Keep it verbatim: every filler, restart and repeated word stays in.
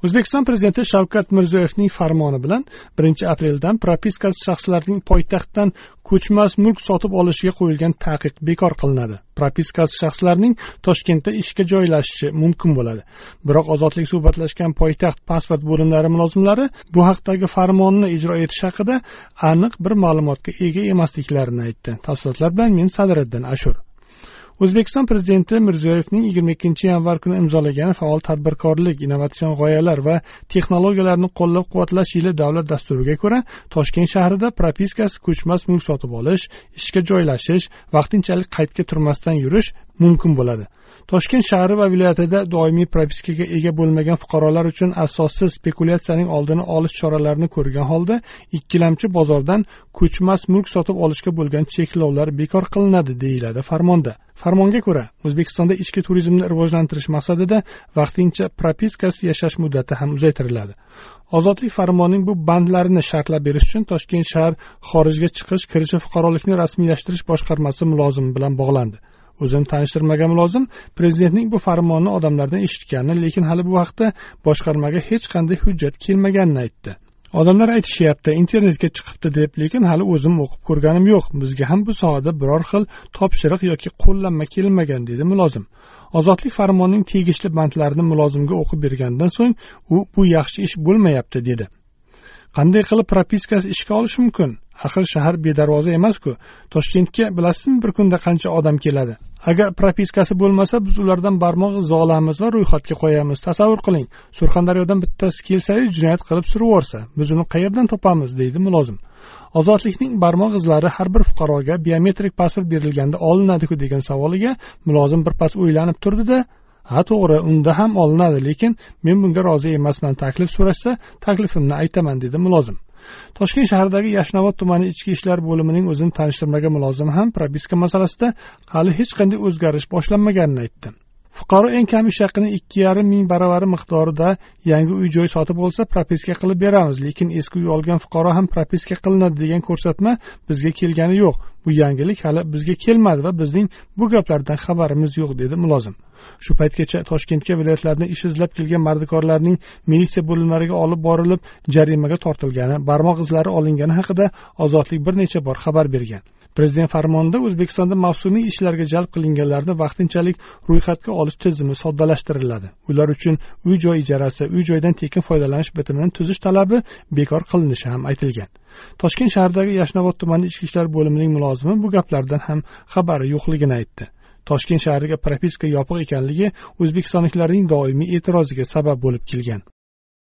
O'zbekiston Prezidenti Shavkat Mirziyoyevning farmoni bilan birinchi apreldan propiskasiz shaxslarning poytaxtdan ko'chmas mulk sotib olishiga qo'yilgan taqiq bekor qilinadi. Propiskasiz shaxslarning Toshkentda ishga joylashishi mumkin bo'ladi. Biroq ozodlik suhbatlashgan poytaxt pasport bo'limlari mulozimlari bu haqdagi farmonni ijro etish haqida aniq bir ma'lumotga ega emasliklarini aytdi. Tafsilotlar bilan men Sadriddin Ashur. O'zbekiston Prezidenti Mirziyoyevning yigirma ikkinchi yanvar kuni imzolagan faol tadbirkorlik, innovatsion g'oyalar va texnologiyalarni qo'llab-quvvatlash yili davlat dasturiga ko'ra, Toshkent shahrida propiskasiz ko'chmas mulk sotib olish, ishga joylashish, vaqtinchalik qaydga turmasdan yurish mumkin bo'ladi. Toshkent shahri va viloyatida doimiy propiskaga ega bo'lmagan fuqarolar uchun asossiz spekulyatsiyaning oldini olish choralarini ko'rgan holda ikkilamchi bozordan ko'chmas mulk sotib olishga bo'lgan cheklovlar bekor qilinadi, deyiladi farmonda. Farmonga ko'ra, O'zbekistonda ichki turizmni rivojlantirish maqsadida vaqtincha propiskasiz yashash muddati ham uzaytiriladi. Ozodlik farmonining bu bandlarini shartlab berish uchun Toshkent shahar xorijga chiqish, kirish fuqarolikni rasmiylashtirish boshqarmasi mulozimi bilan bog'landi. O'zini tanishtirmagan mulozim prezidentning bu farmonni odamlardan eshitganini, lekin hali bu haqda boshqarmaga hech qanday hujjat kelmaganini aytdi. Odamlar aytishyapti, internetga chiqibdi deb, lekin hali o'zim o'qib ko'rganim yo'q. Bizga ham bu sohada biror xil topshiriq yoki qo'llanma kelmagan, dedi mulozim. Ozodlik farmonining tegishli bandlarini mulozimga o'qib bergandan so'ng u bu yaxshi ish bo'lmayapti, dedi. Qanday qilib propiskasiz ishga olish mumkin? Axir shahar bedarvoza emas-ku. Toshkentga bilasizmi bir kunda qancha odam keladi? Agar propiskasi bo'lmasa, biz ulardan barmoq izi olamiz va ro'yxatga qo'yamiz. Tasavvur qiling, Surxondaryodan bittasi kelsa-yu jinoyat qilib suraversa, biz uni qayerdan topamiz, deydi mulozim. Ozodlikning barmoq izlari har bir fuqaroga biometrik pasport berilganda olinadi-ku degan savoliga mulozim birpas o'ylanib turdi-da, ha to'g'ri, unda ham olinadi, lekin men bunga rozi emasman. Taklif so'rashsa, taklifimni aytaman, dedi mulozim. Toshkent shahridagi Yashnobod tumani ichki ishlar bo'limining o'zini tanishtirmagan mulozim ham propiska masalasida hali hech qanday o'zgarish boshlanmaganini aytdi. Fuqaro eng kam ish haqining ikki yarim ming baravari miqdorida yangi uy-joy sotib olsa, propiska qilib beramiz, lekin eski uy olgan fuqaro ham propiska qilinadi degan ko'rsatma bizga kelgani yo'q. Bu yangilik hali bizga kelmadi va bizning bu gaplardan xabarimiz yo'q, dedi mulozim. Shu paytgacha Toshkentga viloyatlardan ish izlab kelgan mardikorlarning militsiya bo'limlariga olib borilib, jarimaga tortilgani, barmoq izlari olingani haqida Ozodlik bir necha bor xabar bergan. Prezident farmonida O'zbekistonda mavsumiy ishlarga jalb qilinganlarni vaqtinchalik ro'yxatga olish tizimi soddalashtiriladi. Ular uchun uy-joy ijarasi, uy-joydan tekin foydalanish bitimini tuzish talabi bekor qilinishi ham aytilgan. Toshkent shahridagi Yashnobod tumani ichki ishlar bo'limining mulozimi bu gaplardan ham xabari yo'qligini aytdi. Toshkent shahriga propiska yopiq ekanligi o'zbekistonliklarning doimiy e'tiroziga sabab bo'lib kelgan.